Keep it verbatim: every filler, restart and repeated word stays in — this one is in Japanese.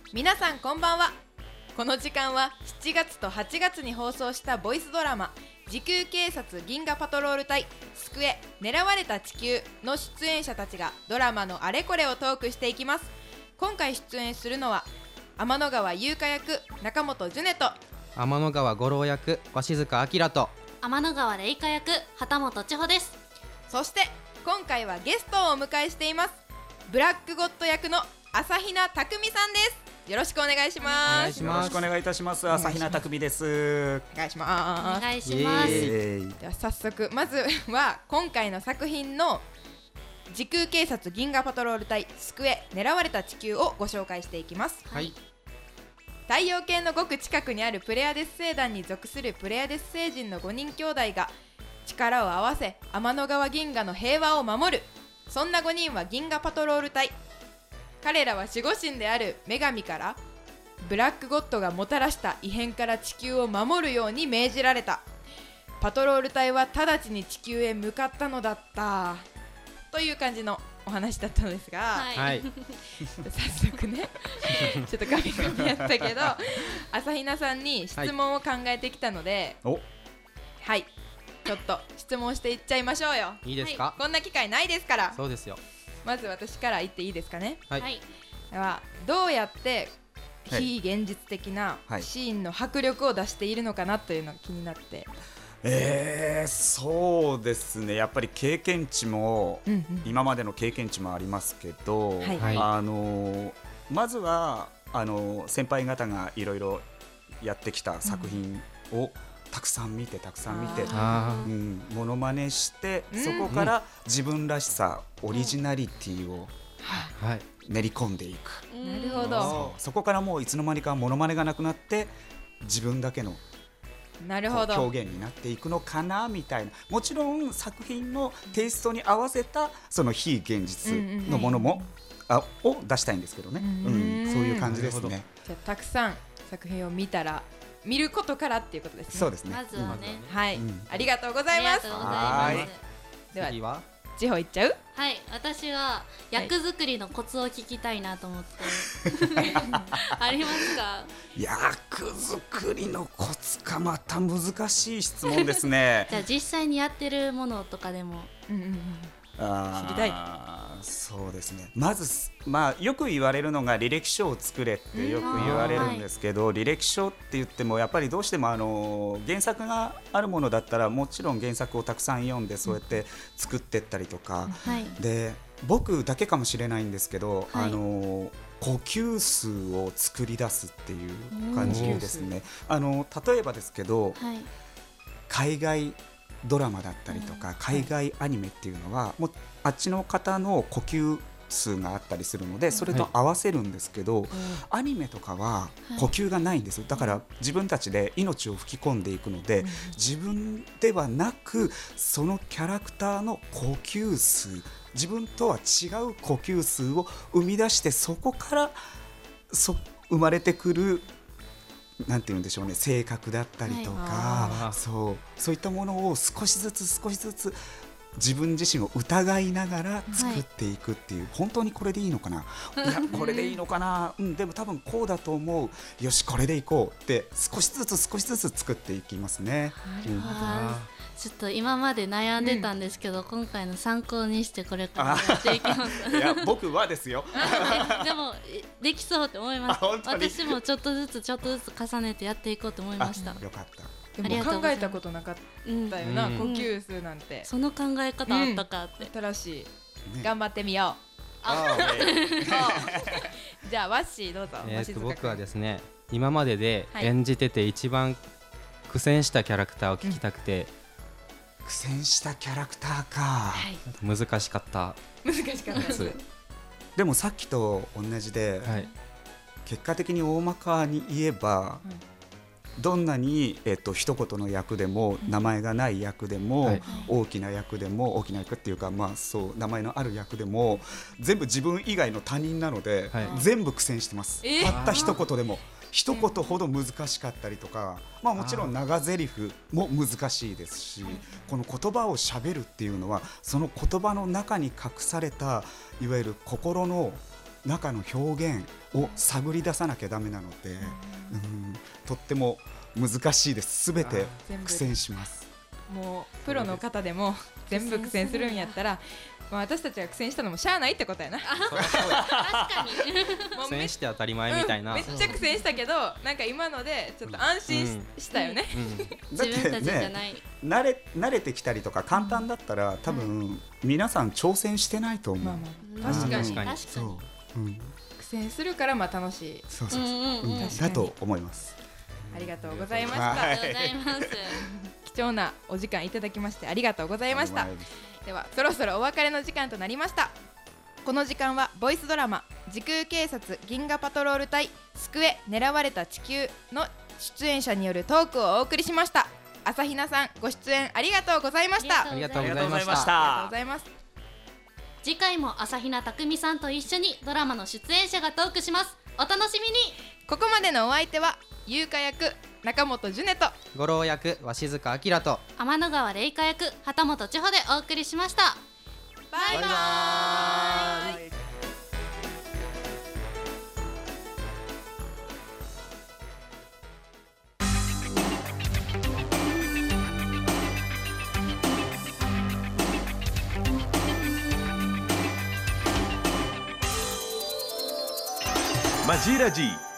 皆さんこんばんは。この時間はしちがつとはちがつに放送したボイスドラマ時空警察銀河パトロール隊スクエ狙われた地球の出演者たちがドラマのあれこれをトークしていきます。今回出演するのは天の川優香役中本樹音と天の川五郎役鷲塚明と天の川玲香役畑本千穂です。 そして今回はゲストをお迎えしています。ブラックゴッド役の朝比奈匠さんです。よろしくお願いします。 よろしくお願いいたします。朝比奈匠です。 お願いします。 お願いします。 では早速まずは今回の作品の時空警察銀河パトロール隊スクエ狙われた地球をご紹介していきます。 はい。 太陽系のごく近くにあるプレアデス星団に属するプレアデス星人のごにん兄弟が力を合わせ天の川銀河の平和を守る。そんなごにんは銀河パトロール隊。彼らは守護神である女神からブラックゴッドがもたらした異変から地球を守るように命じられた。パトロール隊は直ちに地球へ向かったのだったという感じのお話だったのですが、 はい、 早速ねちょっとガミガミやったけど朝比奈さんに質問を考えてきたので、 はい、 はいちょっと質問していっちゃいましょうよ。 いいですか、 はい、こんな機会ないですから。 そうですよ。 まず私から言っていいですかね。 はい、 ではどうやって非現実的なシーンの迫力を出しているのかなというのが気になって、 えー、そうですね、やっぱり経験値も、うんうん、今までの経験値もありますけど、はい、あのまずはあの先輩方がいろいろやってきた作品を、うんたくさん見てたくさん見て、うん、モノマネして、うん、そこから自分らしさ、うん、オリジナリティを練り込んでいく、 うん、なるほど。 そ, そこからもういつの間にかモノマネがなくなって自分だけのなるほど表現になっていくのかなみたいな。もちろん作品のテイストに合わせたその非現実のものも、うんうん、あを出したいんですけどね、うんうん、そういう感じですね。 じゃあたくさん作品を見たら見ることからっていうことですね。 そうですね。 まずはね、 うん、はい、うん、ありがとうございます。 ありがとうございます。 では次は千穂いっちゃう？ はい、私は役作りのコツを聞きたいなと思って、はい、ありますか？ 役作りのコツか、また難しい質問ですね。 じゃあ実際にやってるものとかでも、 うんうんうん、 あ知りたい。 そうですね、まず、まあ、よく言われるのが履歴書を作れってよく言われるんですけど、履歴書って言ってもやっぱりどうしてもあの原作があるものだったらもちろん原作をたくさん読んでそうやって作っていったりとか、 はい、 で僕だけかもしれないんですけど、はい、あの呼吸数を作り出すっていう感じですね。あの例えばですけど、はい、海外ドラマだったりとか、うん、海外アニメっていうのはもうあっちの方の呼吸数があったりするのでそれと合わせるんですけど、はい、アニメとかは呼吸がないんですよ。だから自分たちで命を吹き込んでいくので、うん、自分ではなくそのキャラクターの呼吸数、自分とは違う呼吸数を生み出してそこからそ生まれてくるなんて言うんでしょうね、性格だったりとか、はい、そう、そういったものを少しずつ少しずつ自分自身を疑いながら作っていくっていう、はい、本当にこれでいいのかな、いやこれでいいのかな、うん、でも多分こうだと思う、よしこれでいこうって少しずつ少しずつ作っていきますね。 うん、ちょっと今まで悩んでたんですけど、うん、今回の参考にしてこれからやっていきます。 いや僕はですよでもできそうって思います。私もちょっとずつちょっとずつ重ねてやっていこうと思いました。 よかった。 でも考えたことなかったよな、うん、呼吸数なんて、 うん、その考え方あったかって、 うん、新しい、ね、頑張ってみよう。 あじゃあワッシーどうぞ。 えー、と僕はですね今までで演じてて一番苦戦したキャラクターを聞きたくて、 うん、苦戦したキャラクターか、 はい、 難しかった難しかったですでもさっきと同じで、はい、結果的に大まかに言えば、うんどんなに、えっと、一言の役でも名前がない役でも、はい、大きな役でも大きな役っていうか、まあ、そう名前のある役でも全部自分以外の他人なので、はい、全部苦戦してます、えー、たった一言でも一言ほど難しかったりとか、まあ、もちろん長台詞も難しいですし、この言葉をしゃべるっていうのはその言葉の中に隠されたいわゆる心の中の表現を探り出さなきゃダメなので、うん、とっても難しいです。すべて苦戦します。 もうプロの方でも全部苦戦するんやったら、まあ、私たちが苦戦したのもしゃあないってことやな。 確かに苦戦して当たり前みたいな、 うん、めっちゃ苦戦したけど、なんか今のでちょっと安心 し,、うん、したよね、うんうん、 自分たちじゃない、 ね、慣れ、慣れてきたりとか簡単だったら、うん、多分皆さん挑戦してないと思う、まあまあ、確かに確かにそう、うん、 苦戦するからまあ楽しい。 そうそうそう、うんうんうん、だと思います。 ありがとうございました。ありがとうございます貴重なお時間いただきましてありがとうございました。ではそろそろお別れの時間となりました。この時間はボイスドラマ時空警察銀河パトロール隊救え狙われた地球の出演者によるトークをお送りしました。朝比奈さんご出演ありがとうございました。 ありがとうございました。 ありがとうございます。 次回も朝比奈匠さんと一緒にドラマの出演者がトークします。お楽しみに。 ここまでのお相手は優香役中本樹音と五郎役鷲塚明と天の川玲香役畑本千穂でお送りしました。 バイバーイ。 マジラジ